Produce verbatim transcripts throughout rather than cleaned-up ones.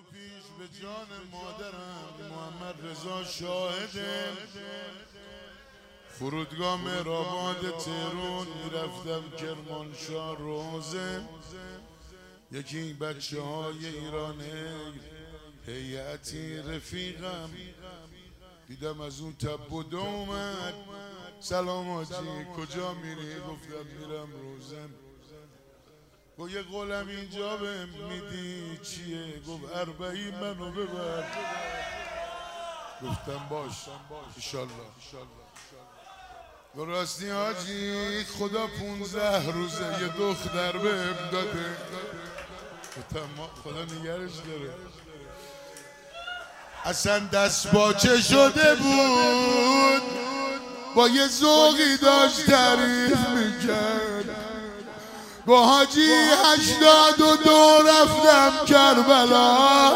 پیش به جان مادرم محمد رضا شاهده، فرودگاه مهرآباد تهران میرفتم کرمانشاه روزه، یکی این بچه های ایرانه هیئتی رفیقم دیدم از اون تب و دو اومد. سلام آجی کجا میری؟ گفتم میرم روزم. گفت یه قولم اینجا بهم میدی چیه؟ گفت اربعین منو ببر. گفتم باش ایشالله. راستی حاجی خدا پونزده روزه یه دختر بهم داده. گفتم خدا نگرش داره. اصلا دست باچه شده بود، با یه ذوقی داشت تعریف میکرد. با حاجی هشتاد و دو رفتم کربلا،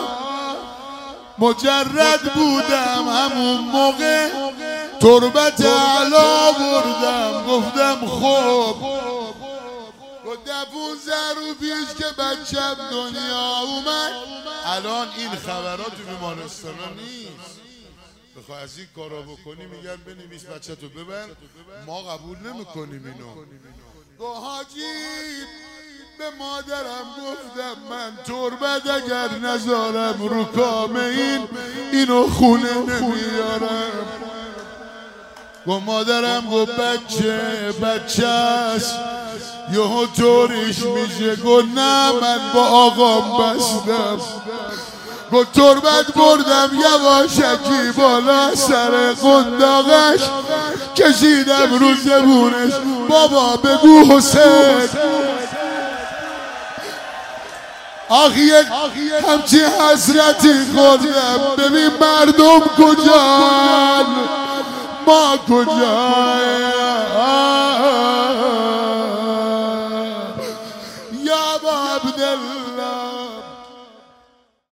مجرد بودم همون موقع تربت علا بردم. گفتم خب گفتم پونزده رو پیش که بچم دنیا اومد. الان این خبرات تو بیمارستان نیست، بخواه از این کارا بکنی میگن بنویس بچه تو ببر، ما قبول نمیکنیم اینو. با حاجی به مادرم گفتم من تربت اگر نذارم رو کام این اینو خونه نمیارم. با مادرم گفت بچه بچه است یهو طوریش میشه. گفت نه من با آقام بستم. گفت تربت بردم یواشکی بالا سر قنداقش کشیدم رو زبونش. بابا بگو حسین آخ یک همچی حسرتی خوردم. ببین مردم کجان ما کجای یا با عبدالله